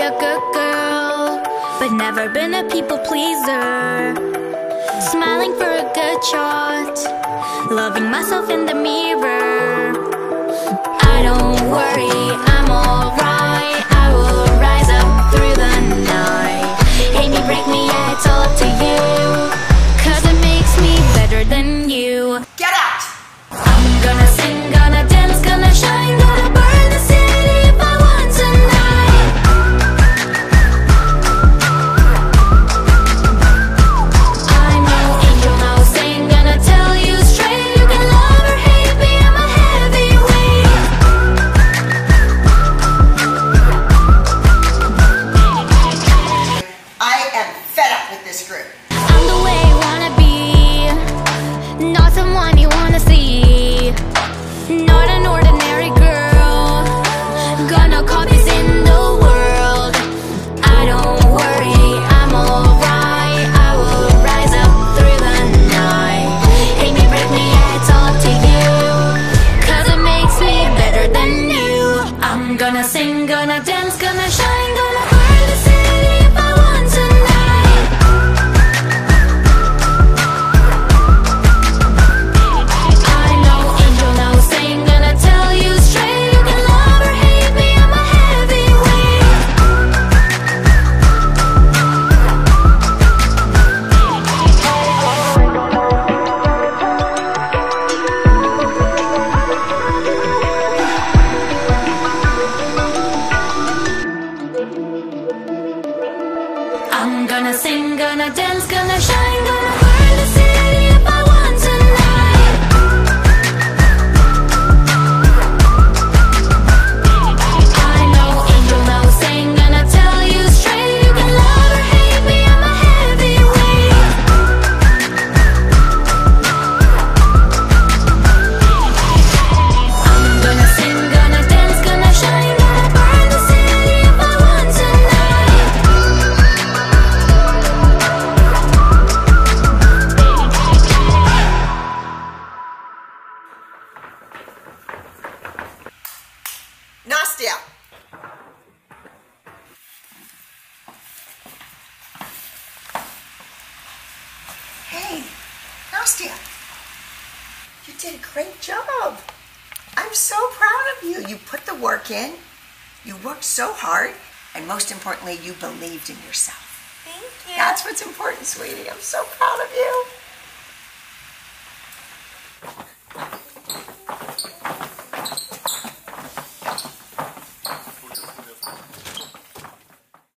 a good girl, but never been a people pleaser. Smiling for a good shot, loving myself in the mirror. I don't worry, I'm alright. I will rise up through the night. Hate me, break me, yeah, it's all up to you, 'cause it makes me better than you. Get out! I'm gonna sing, gonna dance, gonna shine, gonna burn the city if I want tonight. I'm no angel, no saint, gonna tell you straight. You can love or hate me, I'm a heavyweight. I am fed up with this group. I'm the way you wanna be, not someone you wanna see. Not an ordinary girl, got no copies in the world. I don't worry, I'm alright. I will rise up through the night. Hate me, break me, yeah, it's all up to you, 'cause it makes me better than you. I'm gonna sing, gonna dance, gonna shine, gonna burn the city if I want tonight. I'm no angel, no saint, gonna tell you straight. You can love or hate me, I'm a heavyweight. I'm gonna sing, gonna dance, gonna shine, gonna burn the city if I want tonight. I'm no angel, no saint, gonna tell you straight. You can love or hate me, I'm a heavyweight. I'm gonna sing, gonna dance, gonna shine, gonna burn the city if I want tonight. Nastya! Hey, Nastya. You did a great job. I'm so proud of you. You put the work in, you worked so hard, and most importantly, you believed in yourself. Thank you. That's what's important, sweetie. I'm so proud of you.